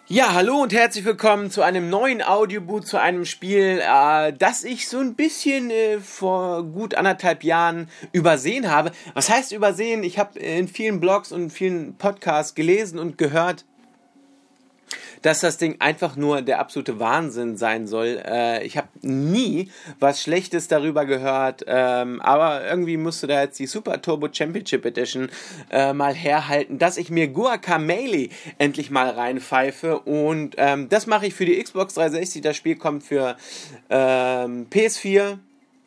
Ja, hallo und herzlich willkommen zu einem neuen Audioboot, zu einem Spiel, das ich so ein bisschen vor gut 1,5 Jahren übersehen habe. Was heißt übersehen? Ich habe in vielen Blogs und vielen Podcasts gelesen und gehört, dass das Ding einfach nur der absolute Wahnsinn sein soll. Ich habe nie was Schlechtes darüber gehört, aber irgendwie musste da jetzt die Super Turbo Championship Edition mal herhalten, dass ich mir Guacamelee endlich mal reinpfeife, und das mache ich für die Xbox 360. Das Spiel kommt für PS4,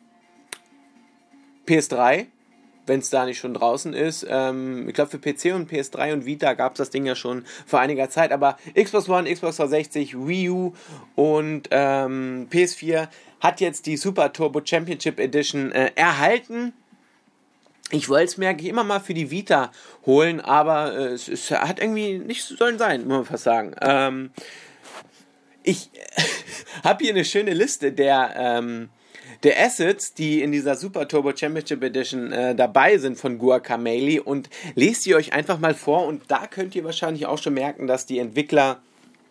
PS3, wenn es da nicht schon draußen ist. Ich glaube, für PC und PS3 und Vita gab es das Ding ja schon vor einiger Zeit, aber Xbox One, Xbox 360, Wii U und PS4 hat jetzt die Super Turbo Championship Edition erhalten. Ich wollte es mir eigentlich immer mal für die Vita holen, aber es hat irgendwie nicht sollen sein, muss man fast sagen. Ich habe hier eine schöne Liste der Assets, die in dieser Super Turbo Championship Edition dabei sind von Guacamelee, und lest die euch einfach mal vor, und da könnt ihr wahrscheinlich auch schon merken, dass die Entwickler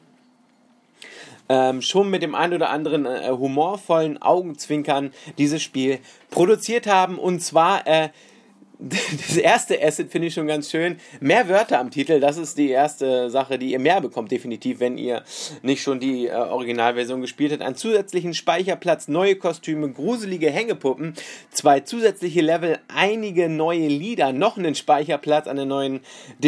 schon mit dem ein oder anderen humorvollen Augenzwinkern dieses Spiel produziert haben. Und zwar das erste Asset finde ich schon ganz schön. Mehr Wörter am Titel, das ist die erste Sache, die ihr mehr bekommt, definitiv, wenn ihr nicht schon die Originalversion gespielt habt. Einen zusätzlichen Speicherplatz, neue Kostüme, gruselige Hängepuppen, 2 zusätzliche Level, einige neue Lieder, noch einen Speicherplatz, eine neuen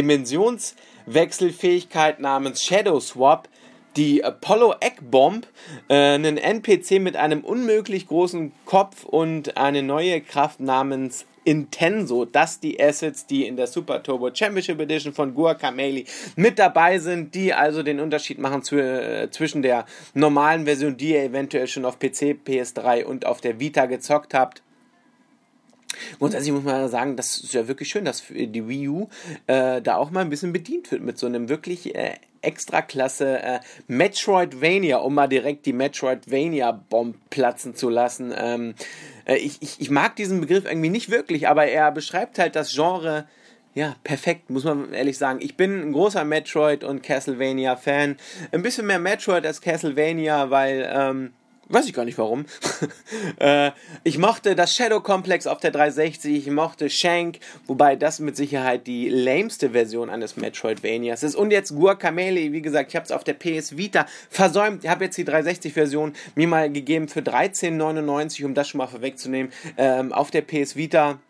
Dimensionswechselfähigkeit namens Shadow Swap, die Apollo Egg Bomb, einen NPC mit einem unmöglich großen Kopf und eine neue Kraft namens Intenso. Das die Assets, die in der Super Turbo Championship Edition von Guacamelee mit dabei sind, die also den Unterschied machen zwischen der normalen Version, die ihr eventuell schon auf PC, PS3 und auf der Vita gezockt habt. Grundsätzlich muss man sagen, das ist ja wirklich schön, dass die Wii U da auch mal ein bisschen bedient wird mit so einem wirklich extra klasse Metroidvania, um mal direkt die Metroidvania-Bomb platzen zu lassen. Ich mag diesen Begriff irgendwie nicht wirklich, aber er beschreibt halt das Genre, ja, perfekt, muss man ehrlich sagen. Ich bin ein großer Metroid- und Castlevania-Fan. Ein bisschen mehr Metroid als Castlevania, weil, weiß ich gar nicht warum. Ich mochte das Shadow Complex auf der 360, ich mochte Shank, wobei das mit Sicherheit die lameste Version eines Metroidvanias ist. Und jetzt Guacamelee, wie gesagt, ich habe es auf der PS Vita versäumt. Ich habe jetzt die 360-Version mir mal gegeben für 13,99, um das schon mal vorwegzunehmen. Auf der PS Vita,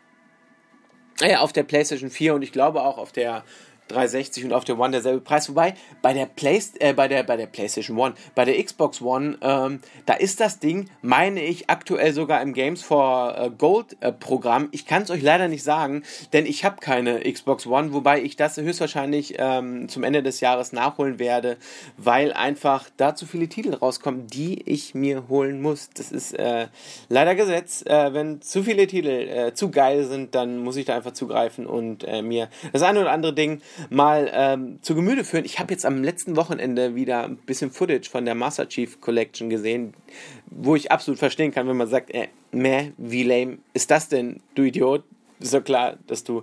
auf der PlayStation 4 und ich glaube auch auf der 360 und auf der One derselbe Preis, wobei bei der PlayStation One, bei der Xbox One, da ist das Ding, meine ich, aktuell sogar im Games for Gold Programm. Ich kann es euch leider nicht sagen, denn ich habe keine Xbox One, wobei ich das höchstwahrscheinlich zum Ende des Jahres nachholen werde, weil einfach da zu viele Titel rauskommen, die ich mir holen muss. Das ist leider Gesetz. Wenn zu viele Titel zu geil sind, dann muss ich da einfach zugreifen und mir das eine oder andere Ding mal zu Gemüte führen. Ich habe jetzt am letzten Wochenende wieder ein bisschen Footage von der Master Chief Collection gesehen, wo ich absolut verstehen kann, wenn man sagt, wie lame ist das denn, du Idiot? Ist doch klar, dass du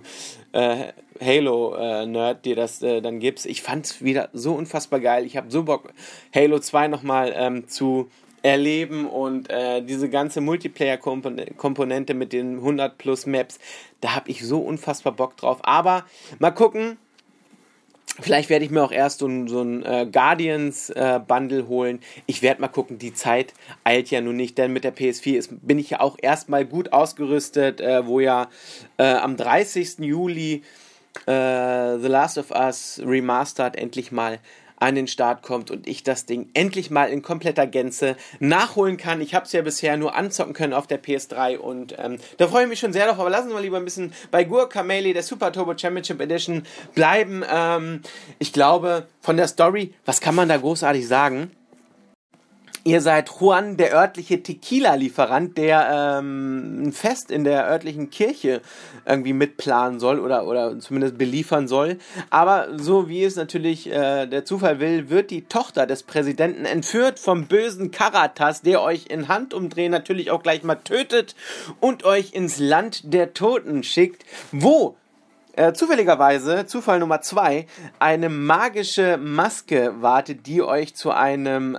Halo-Nerd dir das dann gibst. Ich fand's wieder so unfassbar geil. Ich habe so Bock, Halo 2 nochmal zu erleben, und diese ganze Multiplayer-Komponente mit den 100 plus Maps, da habe ich so unfassbar Bock drauf. Aber mal gucken, vielleicht werde ich mir auch erst so ein Guardians-Bundle holen. Ich werde mal gucken, die Zeit eilt ja nun nicht, denn mit der PS4 bin ich ja auch erstmal gut ausgerüstet, wo ja am 30. Juli The Last of Us Remastered endlich mal an den Start kommt und ich das Ding endlich mal in kompletter Gänze nachholen kann. Ich habe es ja bisher nur anzocken können auf der PS3 und da freue ich mich schon sehr drauf, aber lassen wir mal lieber ein bisschen bei Guacamelee, der Super Turbo Championship Edition, bleiben. Ich glaube, von der Story, was kann man da großartig sagen? Ihr seid Juan, der örtliche Tequila-Lieferant, der ein Fest in der örtlichen Kirche irgendwie mitplanen soll oder zumindest beliefern soll. Aber so wie es natürlich der Zufall will, wird die Tochter des Präsidenten entführt vom bösen Karatas, der euch in Handumdrehen natürlich auch gleich mal tötet und euch ins Land der Toten schickt, wo zufälligerweise, Zufall Nummer 2, eine magische Maske wartet, die euch zu einem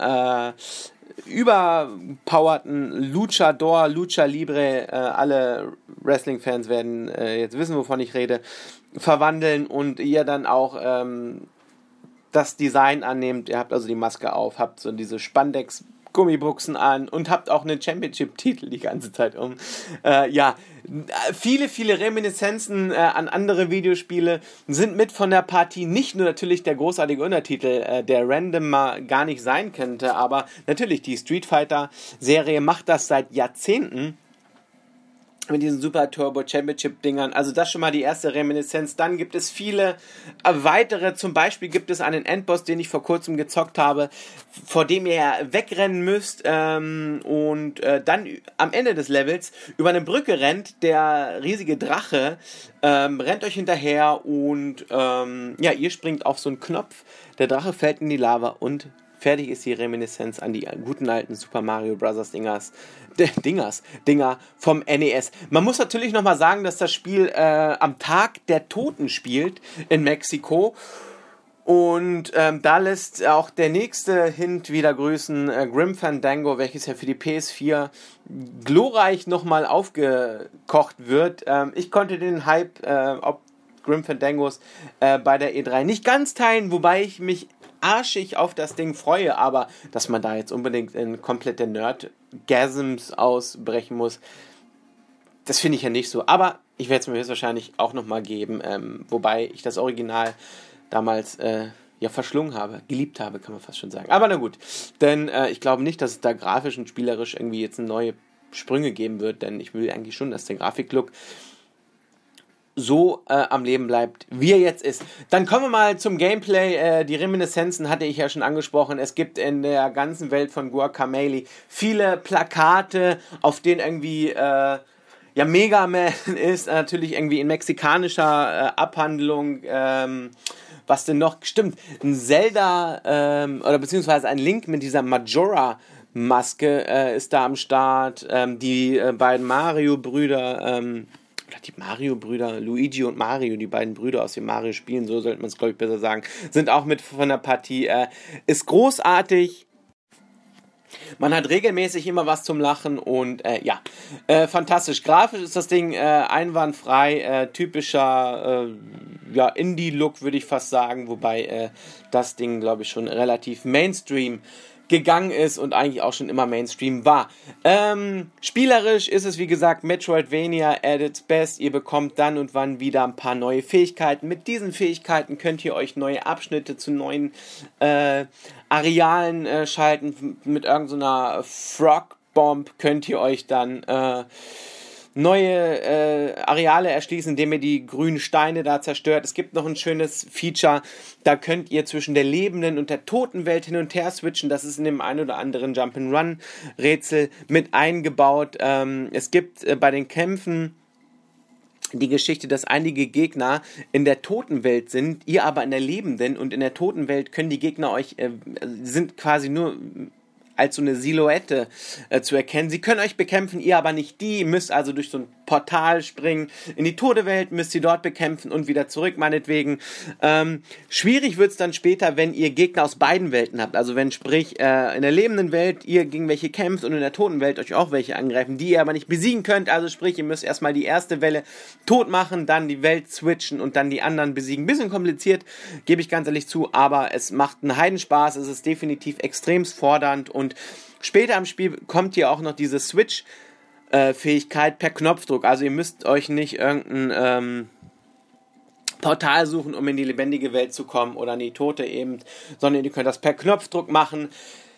überpowerten Luchador, Lucha Libre, alle Wrestling-Fans werden jetzt wissen, wovon ich rede, verwandeln und ihr dann auch das Design annehmt. Ihr habt also die Maske auf, habt so diese Spandex-Gummibuchsen an und habt auch einen Championship-Titel die ganze Zeit um. Viele Reminiszenzen an andere Videospiele sind mit von der Partie. Nicht nur natürlich der großartige Untertitel, der random mal gar nicht sein könnte, aber natürlich die Street Fighter-Serie macht das seit Jahrzehnten mit diesen Super Turbo Championship Dingern. Also das schon mal die erste Reminiszenz. Dann gibt es viele weitere. Zum Beispiel gibt es einen Endboss, den ich vor kurzem gezockt habe, vor dem ihr wegrennen müsst und dann am Ende des Levels über eine Brücke rennt. Der riesige Drache rennt euch hinterher und ihr springt auf so einen Knopf. Der Drache fällt in die Lava und fertig ist die Reminiszenz an die guten alten Super Mario Bros. Dinger vom NES. Man muss natürlich nochmal sagen, dass das Spiel am Tag der Toten spielt in Mexiko. Und da lässt auch der nächste Hint wieder grüßen, Grim Fandango, welches ja für die PS4 glorreich nochmal aufgekocht wird. Ich konnte den Hype ob Grim Fandangos bei der E3 nicht ganz teilen, wobei ich mich arschig auf das Ding freue, aber dass man da jetzt unbedingt in komplette Nerdgasms ausbrechen muss, das finde ich ja nicht so. Aber ich werde es mir höchstwahrscheinlich auch nochmal geben, wobei ich das Original damals verschlungen habe, geliebt habe, kann man fast schon sagen. Aber na gut, denn ich glaube nicht, dass es da grafisch und spielerisch irgendwie jetzt neue Sprünge geben wird, denn ich will eigentlich schon, dass der Grafiklook so am Leben bleibt, wie er jetzt ist. Dann kommen wir mal zum Gameplay. Die Reminiszenzen hatte ich ja schon angesprochen. Es gibt in der ganzen Welt von Guacamelee viele Plakate, auf denen irgendwie Mega Man ist. Natürlich irgendwie in mexikanischer Abhandlung. Was denn noch? Stimmt, ein Zelda oder beziehungsweise ein Link mit dieser Majora-Maske ist da am Start. Die beiden Mario-Brüder die Mario-Brüder, Luigi und Mario, die beiden Brüder aus den Mario-Spielen, so sollte man es, glaube ich, besser sagen, sind auch mit von der Partie. Ist großartig. Man hat regelmäßig immer was zum Lachen und fantastisch. Grafisch ist das Ding einwandfrei, typischer Indie-Look, würde ich fast sagen, wobei das Ding, glaube ich, schon relativ Mainstream gegangen ist und eigentlich auch schon immer Mainstream war. Spielerisch ist es, wie gesagt, Metroidvania at its best. Ihr bekommt dann und wann wieder ein paar neue Fähigkeiten. Mit diesen Fähigkeiten könnt ihr euch neue Abschnitte zu neuen Arealen schalten. Mit irgendeiner Frog-Bomb könnt ihr euch dann neue Areale erschließen, indem ihr die grünen Steine da zerstört. Es gibt noch ein schönes Feature, da könnt ihr zwischen der lebenden und der toten Welt hin und her switchen. Das ist in dem einen oder anderen Jump'n'Run-Rätsel mit eingebaut. Es gibt bei den Kämpfen die Geschichte, dass einige Gegner in der toten Welt sind, ihr aber in der lebenden, und in der toten Welt können die Gegner euch, sind quasi nur als so eine Silhouette zu erkennen. Sie können euch bekämpfen, ihr aber nicht die. Ihr müsst also durch so ein Portal springen. In die tote Welt müsst ihr dort bekämpfen und wieder zurück, meinetwegen. Schwierig wird es dann später, wenn ihr Gegner aus beiden Welten habt. Also wenn, sprich, in der lebenden Welt ihr gegen welche kämpft und in der toten Welt euch auch welche angreifen, die ihr aber nicht besiegen könnt. Also sprich, ihr müsst erstmal die erste Welle tot machen, dann die Welt switchen und dann die anderen besiegen. Bisschen kompliziert, gebe ich ganz ehrlich zu, aber es macht einen Heidenspaß. Es ist definitiv extremst fordernd und später im Spiel kommt hier auch noch diese Switch-Fähigkeit per Knopfdruck. Also ihr müsst euch nicht irgendein Portal suchen, um in die lebendige Welt zu kommen oder in die tote eben, sondern ihr könnt das per Knopfdruck machen.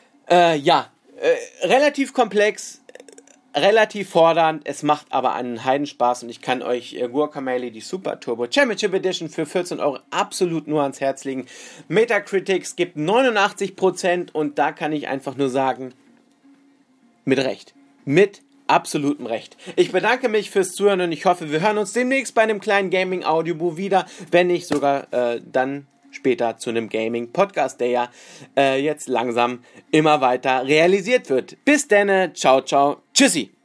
Relativ komplex, relativ fordernd, es macht aber einen Heidenspaß und ich kann euch Guacamelee, die Super Turbo Championship Edition für 14 € absolut nur ans Herz legen. Metacritics gibt 89% und da kann ich einfach nur sagen, mit Recht. Mit absolutem Recht. Ich bedanke mich fürs Zuhören und ich hoffe, wir hören uns demnächst bei einem kleinen Gaming-Audiobuch wieder, wenn nicht sogar dann später zu einem Gaming-Podcast, der ja jetzt langsam immer weiter realisiert wird. Bis dann, ciao, ciao, tschüssi.